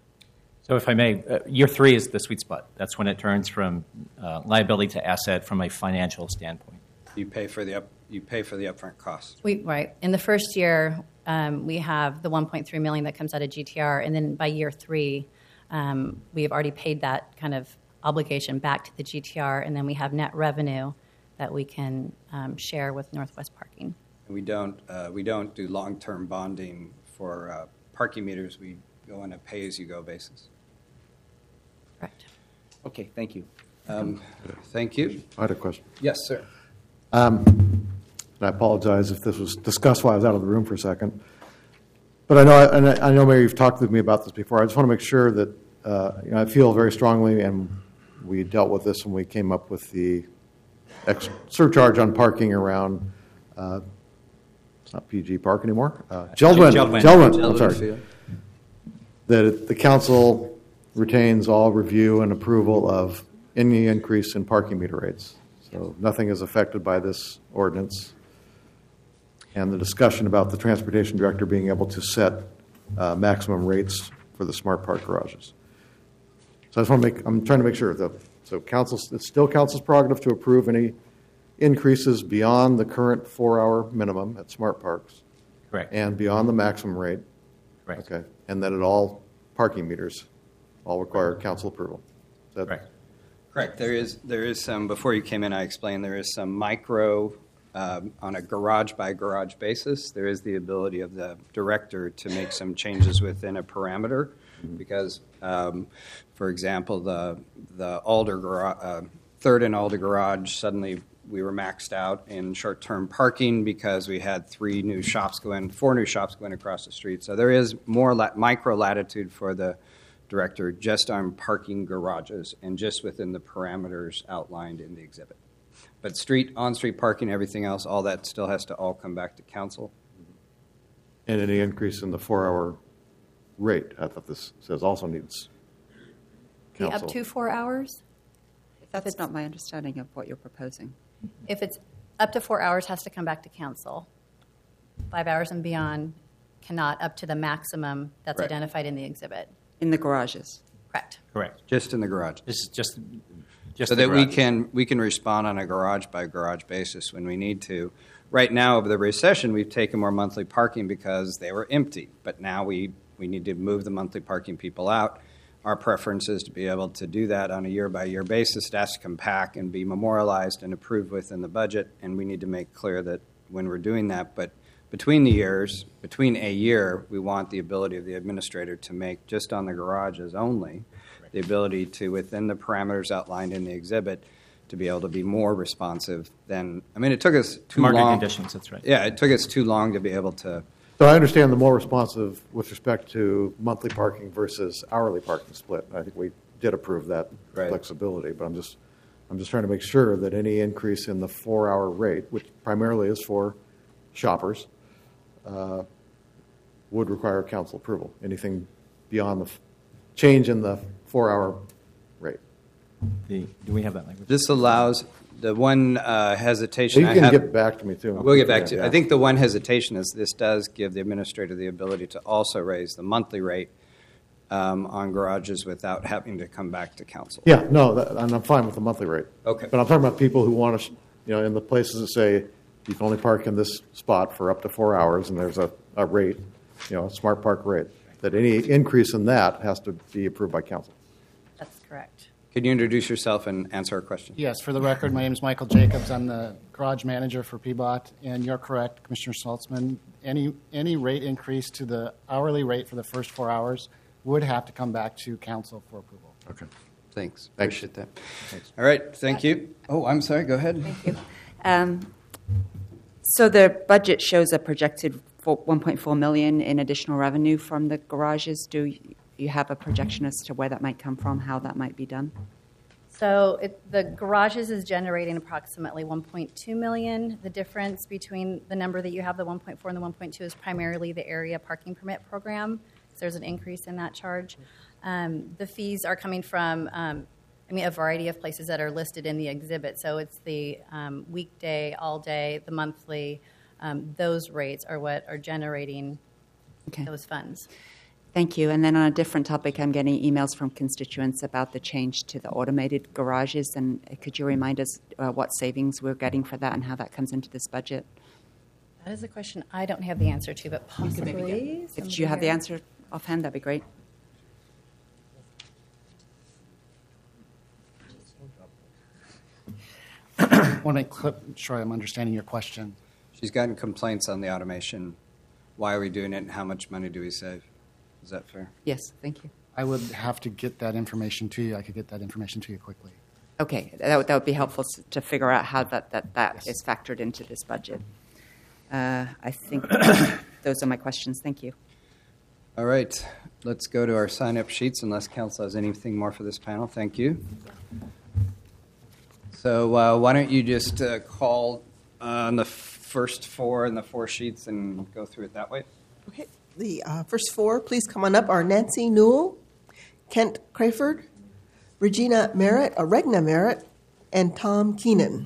So if I may, uh, year three is the sweet spot. That's when it turns from uh, liability to asset from a financial standpoint. You pay for the up, you pay for the upfront costs. We, right. In the first year, um, we have the one point three million dollars that comes out of G T R, and then by year three, um, we have already paid that kind of obligation back to the G T R, and then we have net revenue that we can um, share with Northwest Parking. We don't uh, we don't do long-term bonding for uh, parking meters. We go on a pay-as-you-go basis. Correct. Okay, thank you. Um, thank you. I had a question. Yes, sir. Um, and I apologize if this was discussed while I was out of the room for a second. But I know, and I know, Mayor, you've talked with me about this before. I just want to make sure that uh, you know, I feel very strongly, and we dealt with this when we came up with the ex- surcharge on parking around. Uh, it's not P G Park anymore. Uh, Geldwin. Geldwin. Geldwin. I'm sorry. Field. That the council retains all review and approval of any increase in parking meter rates. So nothing is affected by this ordinance. And the discussion about the transportation director being able to set uh, maximum rates for the smart park garages. So I just want to make, I'm trying to make sure that, so council, it's still council's prerogative to approve any increases beyond the current four-hour minimum at smart parks. Correct. And beyond the maximum rate. Correct. Okay. And that at all parking meters all require council approval. Is that, Correct. Correct. There is there is some, before you came in, I explained there is some micro, um, on a garage-by-garage basis, there is the ability of the director to make some changes within a parameter because, um, for example, the the Alder garage, uh, third and Alder garage, suddenly we were maxed out in short-term parking because we had three new shops going, four new shops going across the street. So there is more la- micro latitude for the director just on parking garages and just within the parameters outlined in the exhibit. But street, on-street parking, everything else, all that still has to all come back to council. and any increase in the four-hour rate. I thought this says also needs The council. up to four hours? That's not my understanding of what you're proposing. If it's up to four hours, has to come back to council. Five hours and beyond cannot up to the maximum that's Right. identified in the exhibit. In the garages. Correct. Correct. Just in the garage. This is just, just So the that we garage. can, we can respond on a garage-by-garage basis when we need to. Right now, over the recession, we've taken more monthly parking because they were empty. But now we, we need to move the monthly parking people out. Our preference is to be able to do that on a year-by-year basis. It has to come back and be memorialized and approved within the budget, and we need to make clear that when we're doing that. But between the years, between a year, we want the ability of the administrator to make, just on the garages only, the ability to, within the parameters outlined in the exhibit, to be able to be more responsive than, I mean, it took us too Market long. conditions, that's right. Yeah, it took us too long to be able to. So I understand the more responsive with respect to monthly parking versus hourly parking split. I think we did approve that Right. flexibility, but I'm just, I'm just trying to make sure that any increase in the four-hour rate, which primarily is for shoppers, uh, would require council approval. Anything beyond the f- change in the four-hour rate. The, do we have that language? This allows, the one uh, hesitation You I can have. get back to me, too. We'll get back to Yeah, I think the one hesitation is this does give the administrator the ability to also raise the monthly rate um, on garages without having to come back to council. Yeah, no, that, and I'm fine with the monthly rate. Okay. But I'm talking about people who want to, you know, in the places that say you can only park in this spot for up to four hours, and there's a, a rate, you know, a smart park rate, that any increase in that has to be approved by council. That's correct. Can you introduce yourself and answer our question? Yes, for the record, my name is Michael Jacobs. I'm the garage manager for P B O T, and you're correct, Commissioner Saltzman. Any any rate increase to the hourly rate for the first four hours would have to come back to council for approval. Okay. Thanks. Thanks. Appreciate that. All right, thank you. Oh, I'm sorry, go ahead. Thank you. Um, so the budget shows a projected one point four million dollars in additional revenue from the garages. Do you have a projection as to where that might come from, how that might be done? So it, the garages is generating approximately one point two million. The difference between the number that you have, the one point four and the one point two, is primarily the area parking permit program. So there's an increase in that charge. Um, the fees are coming from, um, I mean, a variety of places that are listed in the exhibit. So it's the um, weekday, all day, the monthly. Um, those rates are what are generating okay. those funds. Thank you. And then on a different topic, I'm getting emails from constituents about the change to the automated garages. And could you remind us uh, what savings we're getting for that and how that comes into this budget? That is a question I don't have the answer to, but possibly. If you have the answer offhand, that'd be great. I want to clip, sure I'm understanding your question. She's gotten complaints on the automation. Why are we doing it, and how much money do we save? Is that fair? Yes, thank you. I would have to get that information to you. I could get that information to you quickly. Okay, that would, that would be helpful to figure out how that, that, that yes. is factored into this budget. Uh, I think those are my questions. Thank you. All right, let's go to our sign-up sheets unless council has anything more for this panel. Thank you. So uh, why don't you just uh, call on the first four and the four sheets and go through it that way? Okay. The uh, first four, please come on up, are Nancy Newell, Kent Crayford, Regina Merritt, or Regna Merritt, and Tom Keenan.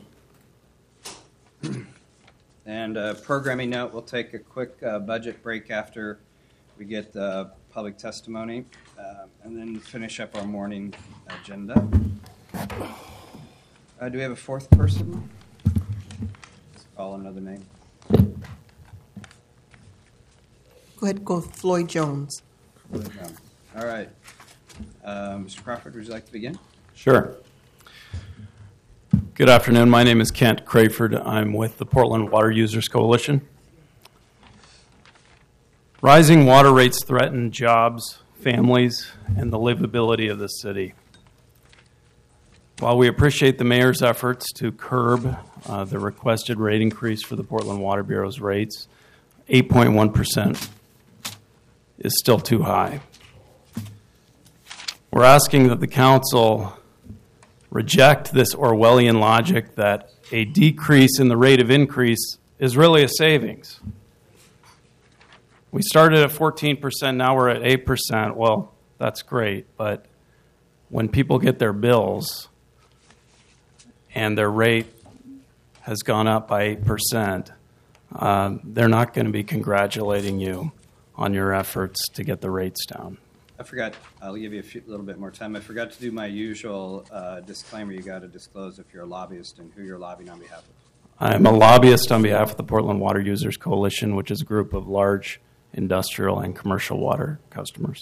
And a programming note, we'll take a quick uh, budget break after we get the public testimony, uh, and then finish up our morning agenda. Uh, do we have a fourth person? Let's call another name. Go ahead, go with Floyd Jones. Floyd Jones. All right. Uh, Mister Crawford, would you like to begin? Sure. Good afternoon. My name is Kent Crayford. I'm with the Portland Water Users Coalition. Rising water rates threaten jobs, families, and the livability of the city. While we appreciate the mayor's efforts to curb uh, the requested rate increase for the Portland Water Bureau's rates, eight point one percent is still too high. We're asking that the council reject this Orwellian logic that a decrease in the rate of increase is really a savings. We started at fourteen percent, now we're at eight percent. Well, that's great, but when people get their bills and their rate has gone up by eight percent, um, they're not going to be congratulating you on your efforts to get the rates down. I forgot, I'll give you a few, little bit more time. I forgot to do my usual uh, disclaimer. You got to disclose if you're a lobbyist and who you're lobbying on behalf of. I'm a lobbyist on behalf of the Portland Water Users Coalition, which is a group of large industrial and commercial water customers.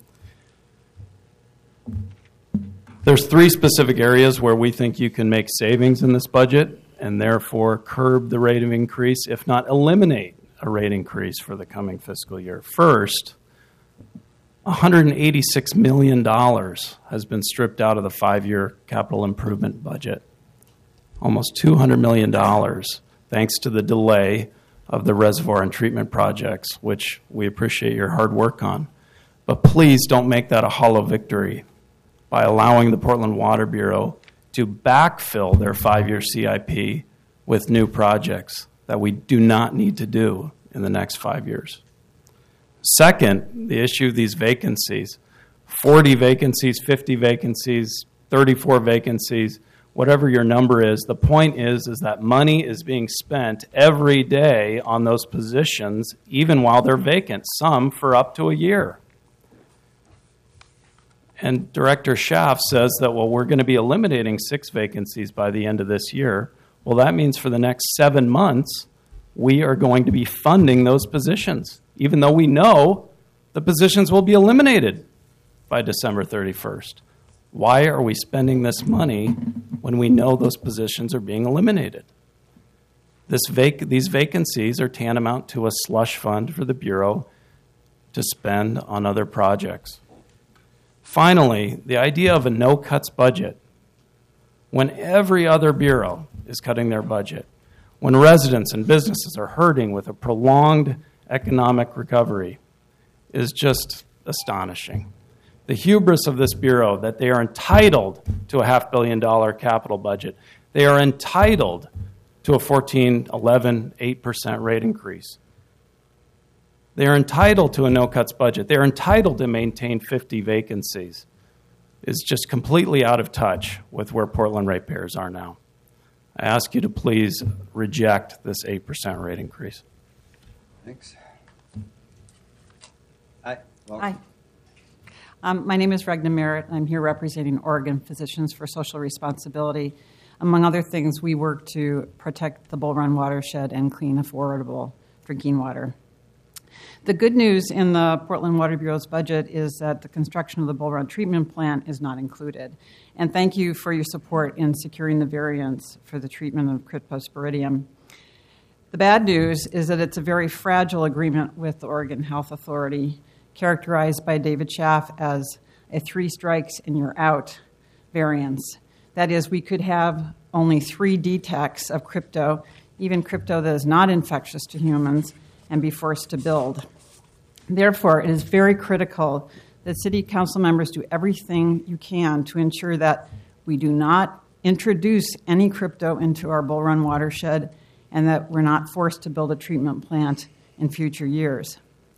There's three specific areas where we think you can make savings in this budget and therefore curb the rate of increase, if not eliminate a rate increase for the coming fiscal year. First, one hundred eighty-six million dollars has been stripped out of the five-year capital improvement budget. Almost two hundred million dollars, thanks to the delay of the reservoir and treatment projects, which we appreciate your hard work on. But please don't make that a hollow victory by allowing the Portland Water Bureau to backfill their five-year C I P with new projects that we do not need to do in the next five years. Second, the issue of these vacancies, forty vacancies, fifty vacancies, thirty-four vacancies, whatever your number is, the point is, is that money is being spent every day on those positions, even while they're vacant, some for up to a year. And Director Schaaf says that, well, we're going to be eliminating six vacancies by the end of this year. Well, that means for the next seven months, we are going to be funding those positions, even though we know the positions will be eliminated by December thirty-first. Why are we spending this money when we know those positions are being eliminated? This vac- these vacancies are tantamount to a slush fund for the Bureau to spend on other projects. Finally, the idea of a no-cuts budget. When every other bureau is cutting their budget, when residents and businesses are hurting with a prolonged economic recovery, is just astonishing. The hubris of this Bureau that they are entitled to a half billion dollar capital budget. They are entitled to a fourteen, eleven, eight percent rate increase. They are entitled to a no-cuts budget. They are entitled to maintain fifty vacancies. It's just completely out of touch with where Portland ratepayers are now. I ask you to please reject this eight percent rate increase. Thanks. Hi. Hi. Um, my name is Regna Merritt. I'm here representing Oregon Physicians for Social Responsibility. Among other things, we work to protect the Bull Run watershed and clean, affordable drinking water. The good news in the Portland Water Bureau's budget is that the construction of the Bull Run treatment plant is not included. And thank you for your support in securing the variance for the treatment of cryptosporidium. The bad news is that it's a very fragile agreement with the Oregon Health Authority, characterized by David Schaff as a three strikes and you're out variance. That is, we could have only three detects of crypto, even crypto that is not infectious to humans, and be forced to build. Therefore, it is very critical that City Council members do everything you can to ensure that we do not introduce any crypto into our Bull Run watershed and that we're not forced to build a treatment plant in future years.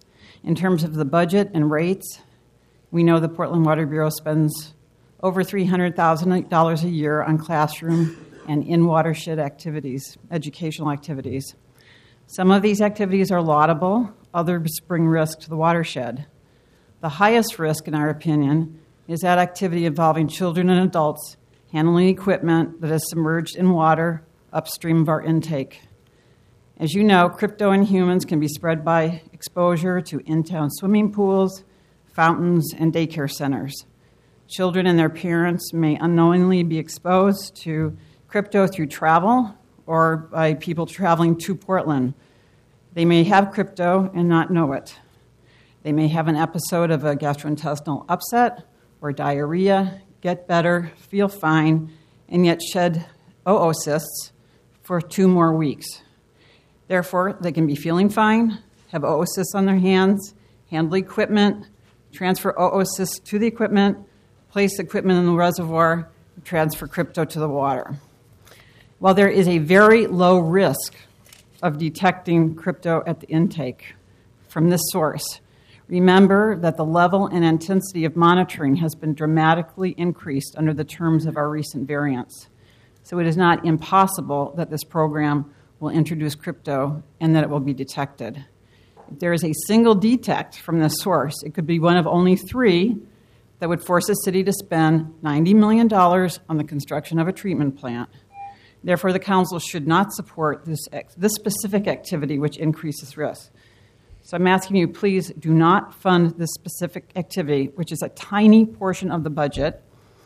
In terms of the budget and rates, we know the Portland Water Bureau spends over three hundred thousand dollars a year on classroom and in-watershed activities, educational activities. Some of these activities are laudable, others bring risk to the watershed. The highest risk, in our opinion, is that activity involving children and adults handling equipment that is submerged in water upstream of our intake. As you know, crypto in humans can be spread by exposure to in-town swimming pools, fountains, and daycare centers. Children and their parents may unknowingly be exposed to crypto through travel or by people traveling to Portland. They may have crypto and not know it. They may have an episode of a gastrointestinal upset or diarrhea, get better, feel fine, and yet shed oocysts for two more weeks. Therefore, they can be feeling fine, have oocysts on their hands, handle equipment, transfer oocysts to the equipment, place the equipment in the reservoir, transfer crypto to the water. While there is a very low risk of detecting crypto at the intake from this source, remember that the level and intensity of monitoring has been dramatically increased under the terms of our recent variance. So it is not impossible that this program will introduce crypto and that it will be detected. If there is a single detect from this source, it could be one of only three that would force the city to spend ninety million dollars on the construction of a treatment plant. Therefore, the council should not support this, this specific activity which increases risk. So I'm asking you, please do not fund this specific activity, which is a tiny portion of the budget,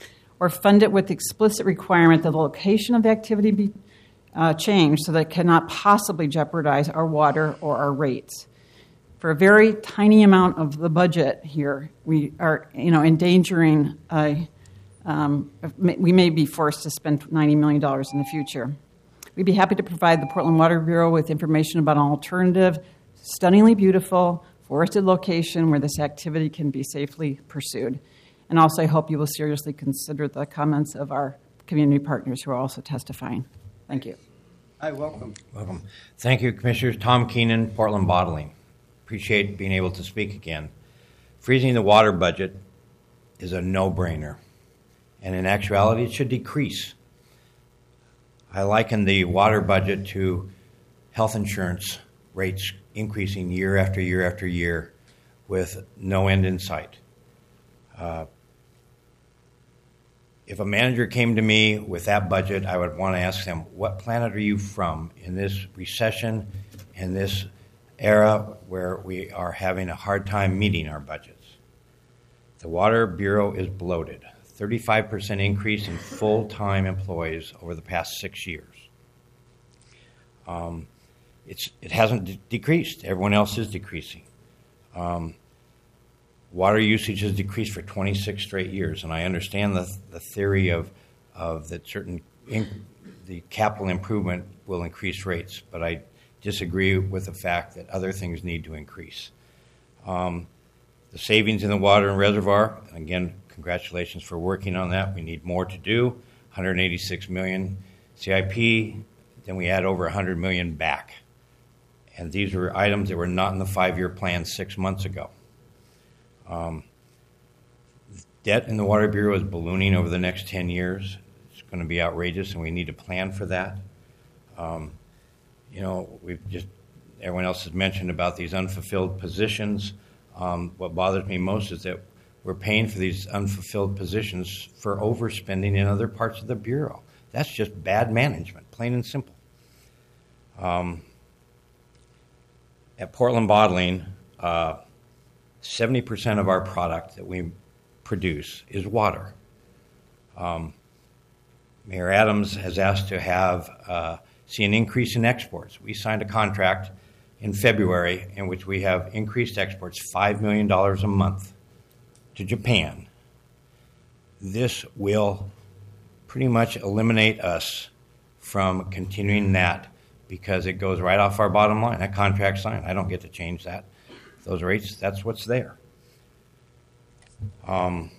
or fund it with the explicit requirement that the location of the activity be uh, changed so that it cannot possibly jeopardize our water or our rates. For a very tiny amount of the budget here, we are, you know, endangering a Um, we may be forced to spend ninety million dollars in the future. We'd be happy to provide the Portland Water Bureau with information about an alternative, stunningly beautiful, forested location where this activity can be safely pursued. And also, I hope you will seriously consider the comments of our community partners who are also testifying. Thank you. Hi, welcome. Welcome. Thank you, Commissioners. Tom Keenan, Portland Bottling. Appreciate being able to speak again. Freezing the water budget is a no-brainer. And in actuality, it should decrease. I liken the water budget to health insurance rates increasing year after year after year with no end in sight. Uh, if a manager came to me with that budget, I would want to ask them, what planet are you from in this recession, in this era where we are having a hard time meeting our budgets? The Water Bureau is bloated. thirty-five percent increase in full-time employees over the past six years. Um, it's, it hasn't de- decreased. Everyone else is decreasing. Um, water usage has decreased for twenty-six straight years, and I understand the, the theory of, of that certain in, the capital improvement will increase rates, but I disagree with the fact that other things need to increase. Um, The savings in the water and reservoir, again, congratulations for working on that. We need more to do, one hundred eighty-six million dollars C I P, then we add over one hundred million dollars back. And these were items that were not in the five-year plan six months ago. Um, debt in the Water Bureau is ballooning over the next ten years. It's going to be outrageous, and we need to plan for that. Um, you know, we've just, everyone else has mentioned about these unfulfilled positions. Um, what bothers me most is that we're paying for these unfulfilled positions for overspending in other parts of the Bureau. That's just bad management, plain and simple. Um, at Portland Bottling, uh, seventy percent of our product that we produce is water. Um, Mayor Adams has asked to have uh, see an increase in exports. We signed a contract in February in which we have increased exports five million dollars a month to Japan. This will pretty much eliminate us from continuing that because it goes right off our bottom line. That contract signed, I don't get to change that. Those rates, that's what's there. Um,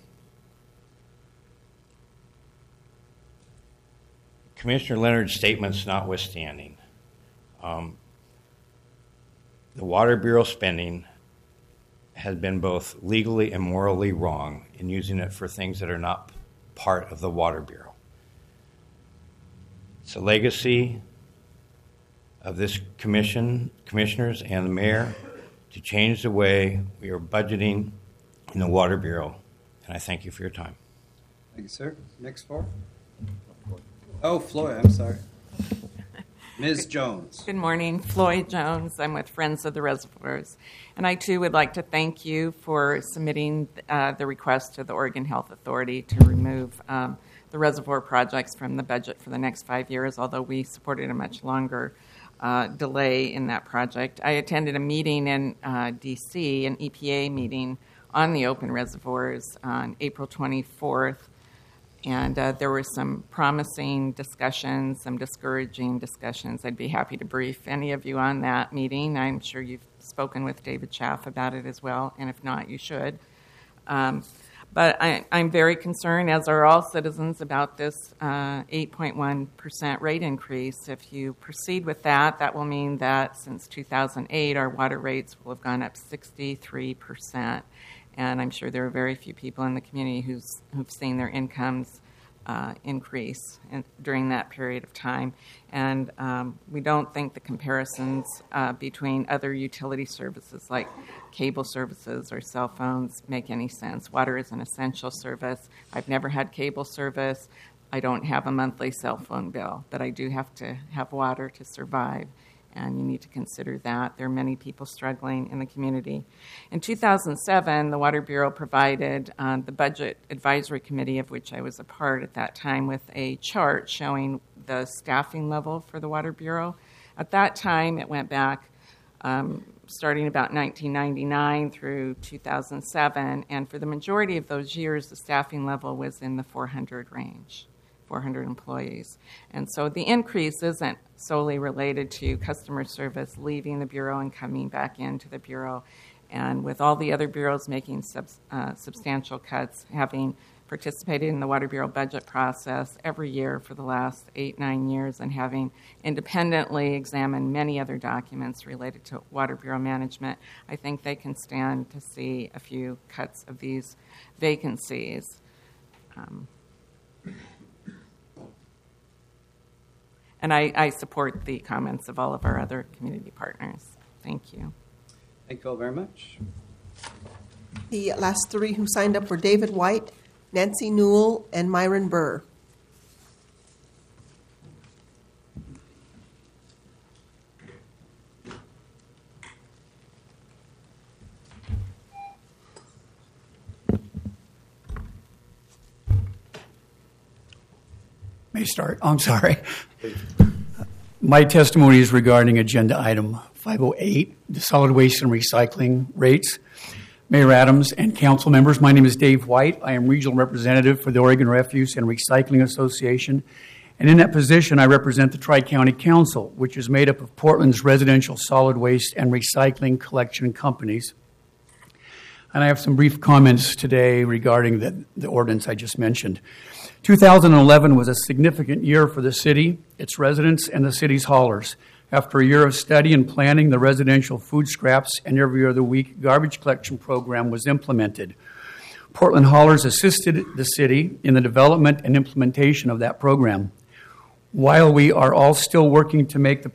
Commissioner Leonard's statements notwithstanding, um, the Water Bureau spending has been both legally and morally wrong in using it for things that are not part of the Water Bureau. It's a legacy of this commission, commissioners and the mayor to change the way we are budgeting in the Water Bureau. And I thank you for your time. Thank you, sir. Next four. Oh, Floyd, I'm sorry. Miz Jones. Good morning. Floyd Jones. I'm with Friends of the Reservoirs. And I, too, would like to thank you for submitting uh, the request to the Oregon Health Authority to remove um, the reservoir projects from the budget for the next five years, although we supported a much longer uh, delay in that project. I attended a meeting in uh, D C, an E P A meeting on the open reservoirs on April twenty-fourth. And uh, there were some promising discussions, some discouraging discussions. I'd be happy to brief any of you on that meeting. I'm sure you've spoken with David Schaff about it as well, and if not, you should. Um, but I, I'm very concerned, as are all citizens, about this uh, eight point one percent rate increase. If you proceed with that, that will mean that since two thousand eight, our water rates will have gone up sixty-three percent. And I'm sure there are very few people in the community who's, who've seen their incomes uh, increase in, during that period of time. And um, we don't think the comparisons uh, between other utility services like cable services or cell phones make any sense. Water is an essential service. I've never had cable service. I don't have a monthly cell phone bill, but I do have to have water to survive. And you need to consider that. There are many people struggling in the community. In two thousand seven, the Water Bureau provided uh, the Budget Advisory Committee, of which I was a part at that time, with a chart showing the staffing level for the Water Bureau. At that time, it went back um, starting about nineteen ninety-nine through two thousand seven, and for the majority of those years, the staffing level was in the four hundred range. four hundred employees. And so the increase isn't solely related to customer service leaving the Bureau and coming back into the Bureau. And with all the other bureaus making sub, uh, substantial cuts, having participated in the Water Bureau budget process every year for the last eight, nine years, and having independently examined many other documents related to Water Bureau management, I think they can stand to see a few cuts of these vacancies. Um, And I, I support the comments of all of our other community partners. Thank you. Thank you all very much. The last three who signed up were David White, Nancy Newell, and Myron Burr. May start. Oh, I'm sorry. My testimony is regarding agenda item five oh eight, the solid waste and recycling rates. Mayor Adams and council members, my name is Dave White. I am regional representative for the Oregon Refuse and Recycling Association. And in that position, I represent the Tri-County Council, which is made up of Portland's residential solid waste and recycling collection companies. and I have some brief comments today regarding the, the ordinance I just mentioned. two thousand eleven was a significant year for the city, its residents, and the city's haulers. After a year of study and planning, the residential food scraps and every other week garbage collection program was implemented. Portland Haulers assisted the city in the development and implementation of that program. While we are all still working to make the